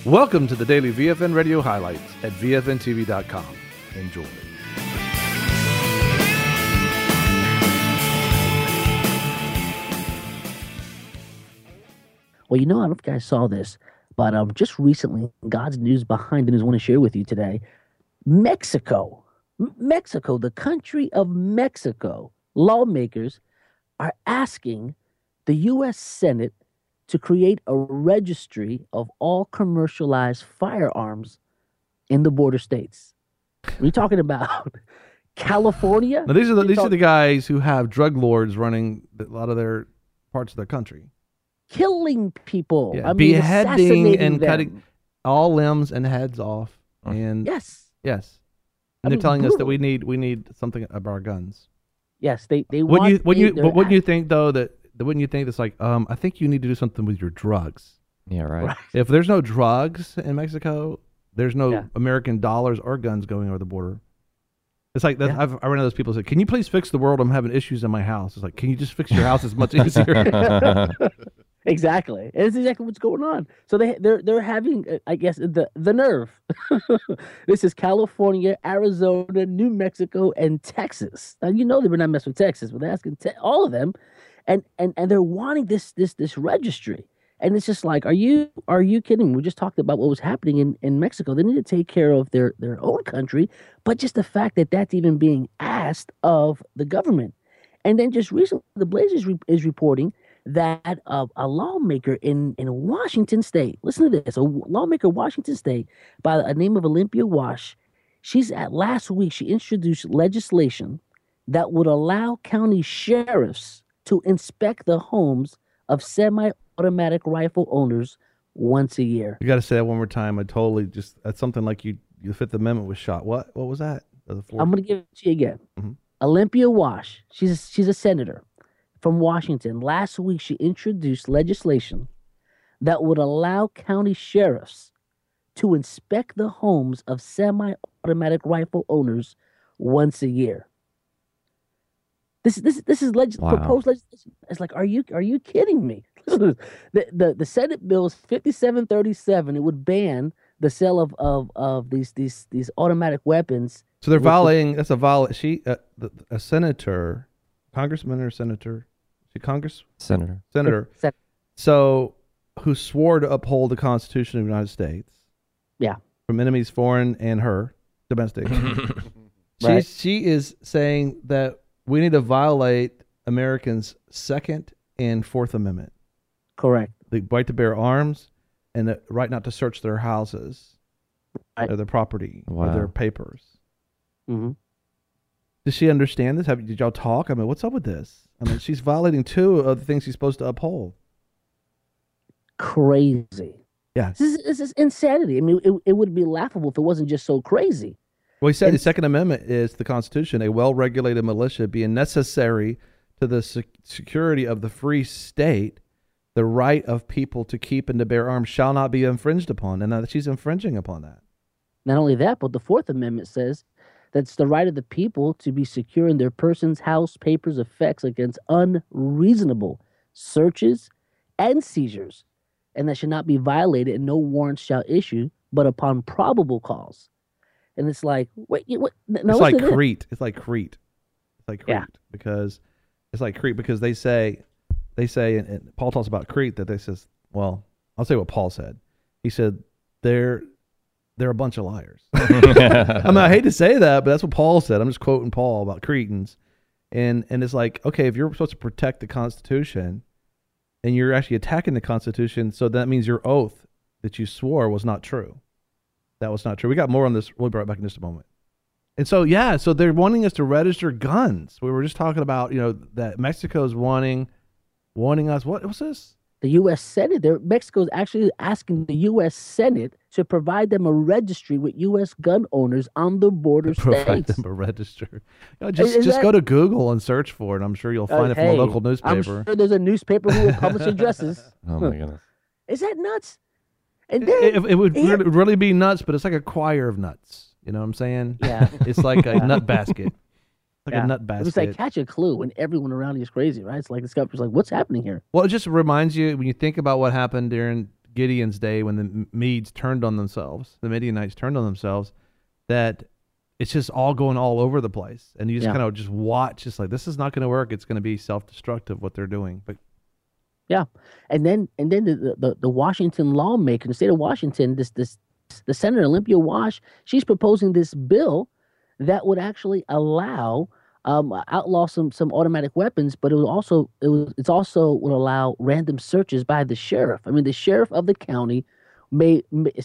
Welcome to the daily VFN radio highlights at VFNTV.com. Enjoy. Well, I don't know if you guys saw this, but just recently, God's news behind the news I want to share with you today. Mexico, the country of Mexico, lawmakers are asking the U.S. Senate to create a registry of all commercialized firearms in the border states. We're talking about California. Now, these are the guys who have drug lords running a lot of their parts of their country. Killing people. Yeah, beheading and them. cutting all limbs and heads off. And yes. And they're telling us that we need something about our guns. Yes, they want. Wouldn't you think though that wouldn't you think it's like I think you need to do something with your drugs. Yeah, right. If there's no drugs in Mexico, there's no American dollars or guns going over the border. It's like that. I run into those people who say, "Can you please fix the world? I'm having issues in my house." It's like, can you just fix your house? It's much easier. Exactly. It's exactly what's going on. So they're having, I guess, the nerve. This is California, Arizona, New Mexico, and Texas. Now they were not messing with Texas, but they're asking all of them, and they're wanting this registry. And it's just like, are you kidding me? We just talked about what was happening in Mexico. They need to take care of their own country, but just the fact that that's even being asked of the government. And then just recently, the Blaze is reporting that a lawmaker in Washington State, listen to this, a lawmaker in Washington State by the name of Olympia Wash, last week she introduced legislation that would allow county sheriffs to inspect the homes of semi-automatic rifle owners once a year. You got to say that one more time. That's something like you Fifth Amendment was shot. What was that? I'm going to give it to you again. Mm-hmm. Olympia Wash, she's a senator from Washington. Last week, she introduced legislation that would allow county sheriffs to inspect the homes of semi-automatic rifle owners once a year. This is proposed legislation. It's like, are you kidding me? the Senate bill is 5737. It would ban the sale of these automatic weapons. So they're violating. That's a violation. A senator, congressman or senator. Senator. So, who swore to uphold the Constitution of the United States? Yeah. From enemies, foreign and her domestic. Right. She is saying that we need to violate Americans' Second and Fourth Amendment. Correct. The right to bear arms and the right not to search their houses, or their property, or their papers. Mm-hmm. Does she understand this? Did y'all talk? I mean, what's up with this? I mean, she's violating two of the things she's supposed to uphold. Crazy. Yeah. This is insanity. I mean, it would be laughable if it wasn't just so crazy. Well, he said the Second Amendment is the Constitution, a well-regulated militia being necessary to the security of the free state. The right of people to keep and to bear arms shall not be infringed upon. And she's infringing upon that. Not only that, but the Fourth Amendment says that's the right of the people to be secure in their persons, house, papers, effects against unreasonable searches and seizures, and that should not be violated, and no warrants shall issue, but upon probable cause. And it's like, wait, what? No, it's like Crete. It's like Crete. Because they say, and Paul talks about Crete, that they says, well, I'll say what Paul said. He said they're a bunch of liars. I mean, I hate to say that, but that's what Paul said. I'm just quoting Paul about Cretans. And it's like, okay, if you're supposed to protect the Constitution and you're actually attacking the Constitution, so that means your oath that you swore was not true. That was not true. We got more on this. We'll be right back in just a moment. And so, so they're wanting us to register guns. We were just talking about, that Mexico's wanting us. What's this? The U.S. Senate, Mexico is actually asking the U.S. Senate to provide them a registry with U.S. gun owners on the border states. Provide them a register. Just go to Google and search for it. I'm sure you'll find it from a local newspaper. I'm sure there's a newspaper who will publish addresses. Oh, my goodness. Is that nuts? And then, it would really be nuts, but it's like a choir of nuts. You know what I'm saying? Yeah. It's like a nut basket. A nut basket. It's like catch a clue when everyone around you is crazy, right? It's like this guy's like, what's happening here? Well, it just reminds you when you think about what happened during Gideon's day when the Medes turned on themselves, the Midianites turned on themselves, that it's just all going all over the place. And you just kind of just watch, just like, this is not going to work. It's going to be self-destructive what they're doing. But yeah. And then the Washington lawmaker, the state of Washington, the Senator Olympia Wash, she's proposing this bill that would actually allow outlaw some automatic weapons, but it also would allow random searches by the sheriff. I mean, the sheriff of the county may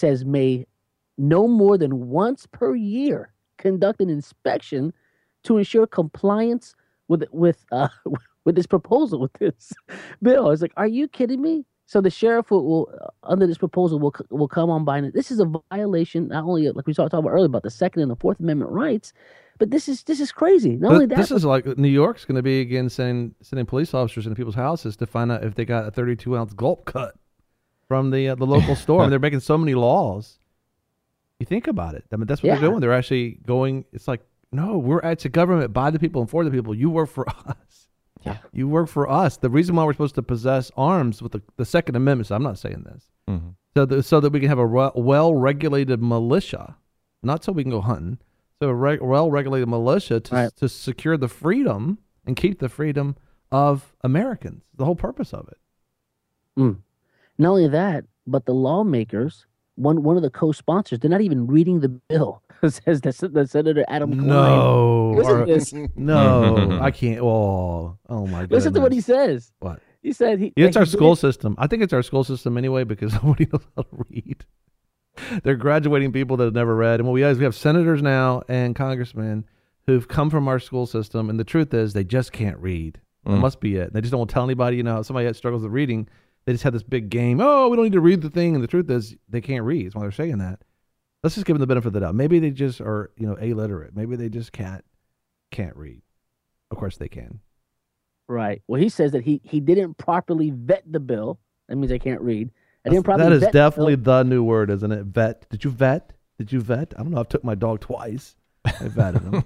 no more than once per year conduct an inspection to ensure compliance with this proposal, with this bill. It's like, are you kidding me? So the sheriff will under this proposal will come on by. This is a violation, not only, like we talked about earlier, about the Second and the Fourth Amendment rights, but this is crazy. Not only that, this is like New York's going to be again sending police officers into people's houses to find out if they got a 32-ounce gulp cut from the local store. And they're making so many laws. You think about it. I mean, that's what they're doing. They're actually going. It's like, no, it's a government by the people and for the people. You work for us. Yeah. You work for us. The reason why we're supposed to possess arms with the Second Amendment, so I'm not saying this, so that we can have a well-regulated militia, not so we can go hunting, so a well-regulated militia to secure the freedom and keep the freedom of Americans. The whole purpose of it. Not only that, but the lawmakers, one of the co-sponsors, they're not even reading the bill. Says the Senator Adam Klein. No, Listen to this. No, I can't. Oh my goodness. Listen to what he says. What? He said it's our school system. I think it's our school system anyway, because nobody knows how to read. They're graduating people that have never read. And what we have senators now and congressmen who've come from our school system, and the truth is they just can't read. That must be it. They just don't want to tell anybody. You know, somebody that struggles with reading, they just have this big game. Oh, we don't need to read the thing. And the truth is they can't read. That's why they're saying that. Let's just give them the benefit of the doubt. Maybe they just are, illiterate. Maybe they just can't read. Of course they can. Right. Well, he says that he didn't properly vet the bill. That means they can't read. That is definitely the new word, isn't it? Vet. Did you vet? I don't know. I took my dog twice. I vetted him.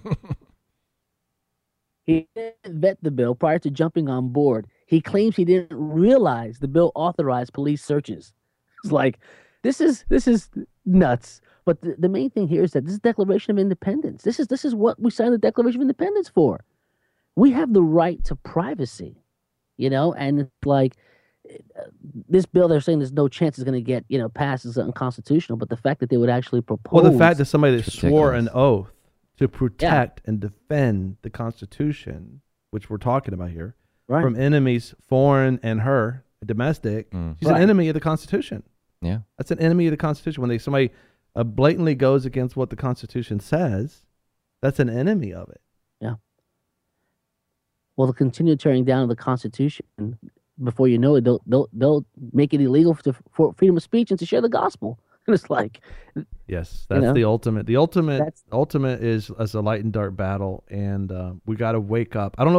He didn't vet the bill prior to jumping on board. He claims he didn't realize the bill authorized police searches. It's like, this is nuts. But the main thing here is that this is Declaration of Independence. This is what we signed the Declaration of Independence for. We have the right to privacy, and it's like this bill, they're saying there's no chance it's going to get, passed as unconstitutional. But the fact that they would actually propose. Well, the fact that somebody that swore an oath to protect and defend the Constitution, which we're talking about here, from enemies, foreign and domestic, she's an enemy of the Constitution. Yeah. That's an enemy of the Constitution. When somebody blatantly goes against what the Constitution says, that's an enemy of it. Yeah. Well, they'll continue tearing down the Constitution. Before you know it, they'll make it illegal for freedom of speech and to share the gospel. And it's like, yes, that's the ultimate. The ultimate is as a light and dark battle, and we got to wake up. I don't know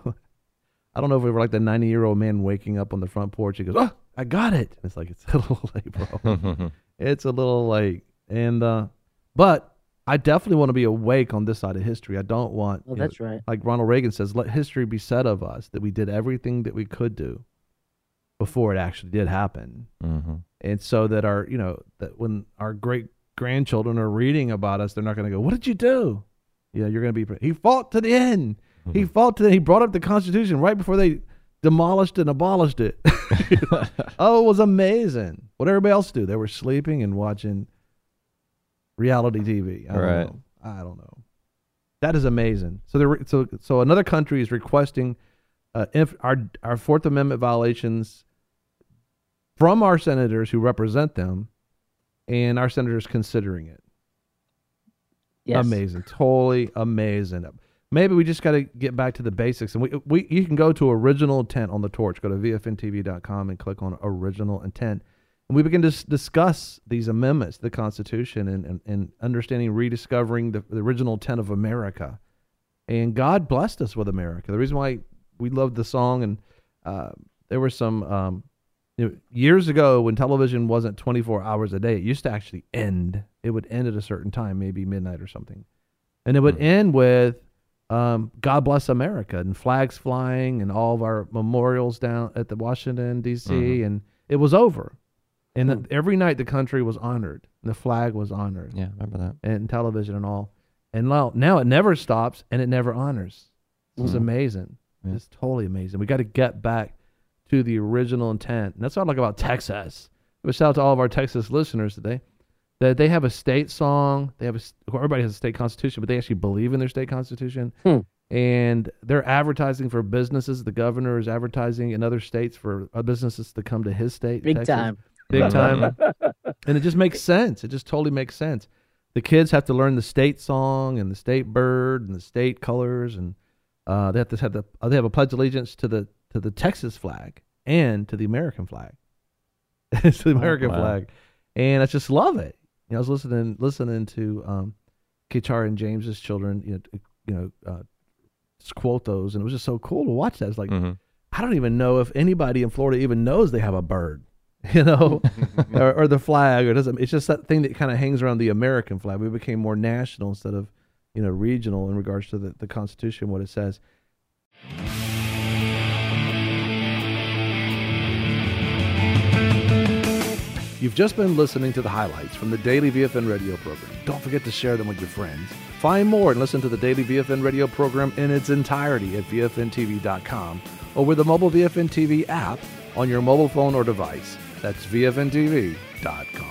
if we were like the 90-year-old man waking up on the front porch. He goes, "Oh, I got it." And it's like, it's a little late, bro. It's a little late. And but I definitely want to be awake on this side of history. I don't want that's right. Like Ronald Reagan says, let history be said of us that we did everything that we could do before it actually did happen. And so that that when our great grandchildren are reading about us, they're not going to go, "What did you do?" You're going to be, he fought to the end. He brought up the Constitution right before they demolished and abolished it. Oh, it was amazing. What did everybody else do? They were sleeping and watching reality TV. I don't know. That is amazing. So another country is requesting if our Fourth Amendment violations from our senators who represent them, and our senators considering it. Yes. Amazing. Totally amazing. Maybe we just got to get back to the basics. And you can go to Original Intent on the Torch. Go to vfntv.com and click on Original Intent. And we begin to discuss these amendments to the Constitution and understanding, rediscovering the original intent of America. And God blessed us with America. The reason why we loved the song, and there were some years ago when television wasn't 24 hours a day, it used to actually end. It would end at a certain time, maybe midnight or something. And it would end with God Bless America and flags flying and all of our memorials down at the Washington, D.C., and it was over. And every night the country was honored. The flag was honored. Yeah, I remember that. And television and all. And now it never stops and it never honors. It's amazing. Yeah. It's totally amazing. We got to get back to the original intent. And that's what I like about Texas. But shout out to all of our Texas listeners today. That they have a state song. Everybody has a state constitution, but they actually believe in their state constitution. And they're advertising for businesses. The governor is advertising in other states for businesses to come to his state. Big Texas. time. Big time. And it just makes sense. It just totally makes sense. The kids have to learn the state song and the state bird and the state colors, and they have a pledge allegiance to the Texas flag and to the American flag. It's the American flag, and I just love it. I was listening to Kichar and James's children, just quote those, and it was just so cool to watch that. It's like I don't even know if anybody in Florida even knows they have a bird. Or the flag, or doesn't. It's just that thing that kind of hangs around the American flag. We became more national instead of, regional in regards to the Constitution, what it says. You've just been listening to the highlights from the Daily VFN radio program. Don't forget to share them with your friends. Find more and listen to the Daily VFN radio program in its entirety at VFNTV.com or with the mobile VFN TV app on your mobile phone or device. That's VFNTV.com.